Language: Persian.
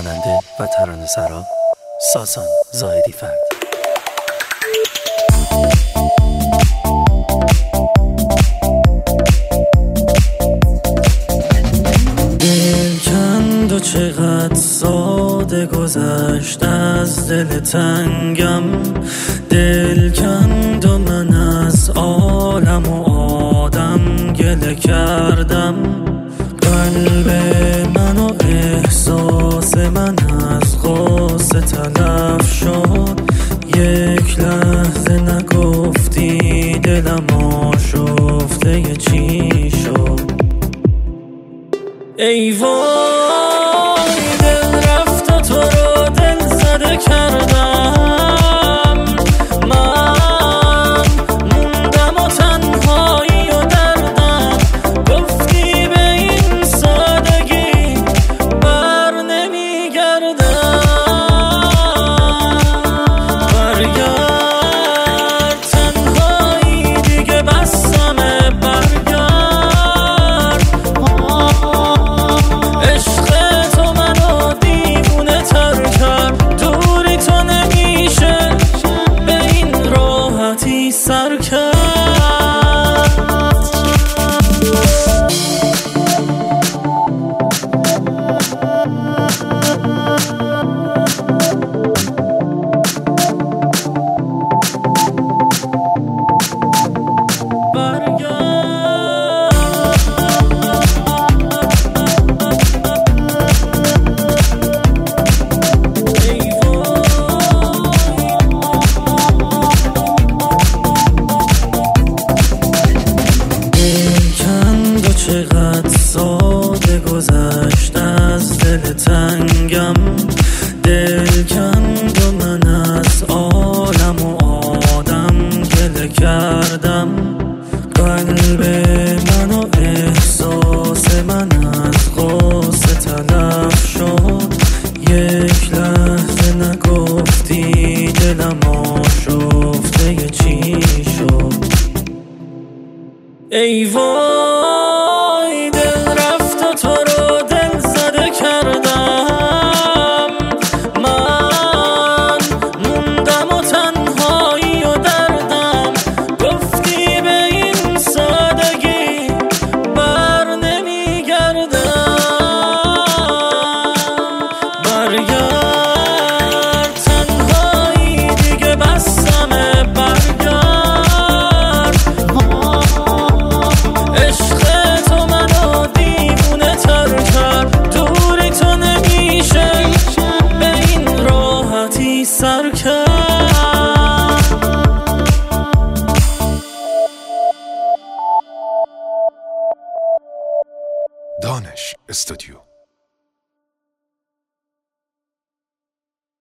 خواننده و ترانه‌سرا ساسان زاهدی فرد. دل کند و چقدر ساده گذشت از دل تنگم، دل کند و من از عالم و آدم گله کردم. قلب من و احساس من از غصه تلف شد، یک لحظه نگفتی دلم آشفته چی شد. ای وای دل رفت و تو رو دل زده کردم، من موندم و تنهایی و دردم. گفتی به این سادگی بر نمیگردم، برگرد تنهایی دیگه بسمه، برگرد. عشق تو منو دیوونه تر کرد، دوری تو نمیشه به این راحتی سر کرد. چقدر ساده گذشت از دل تنگم، دل کند و من از عالم و آدم گله کردم. قلب من و احساس من از غصه تلف شد، یک لحظه نگفتی دلم آشفته چی شد. ای وای دل رفت و تو رو دل زده کردم، من موندم و تنهایی و دردم. گفتی به این سادگی بر نمیگردم، برگرد تنهایی دیگه بسمه، برگرد. عشق تو منو دیوونه تر کرد، دوری تو نمیشه به این راحتی سر کرد. دانش استودیو.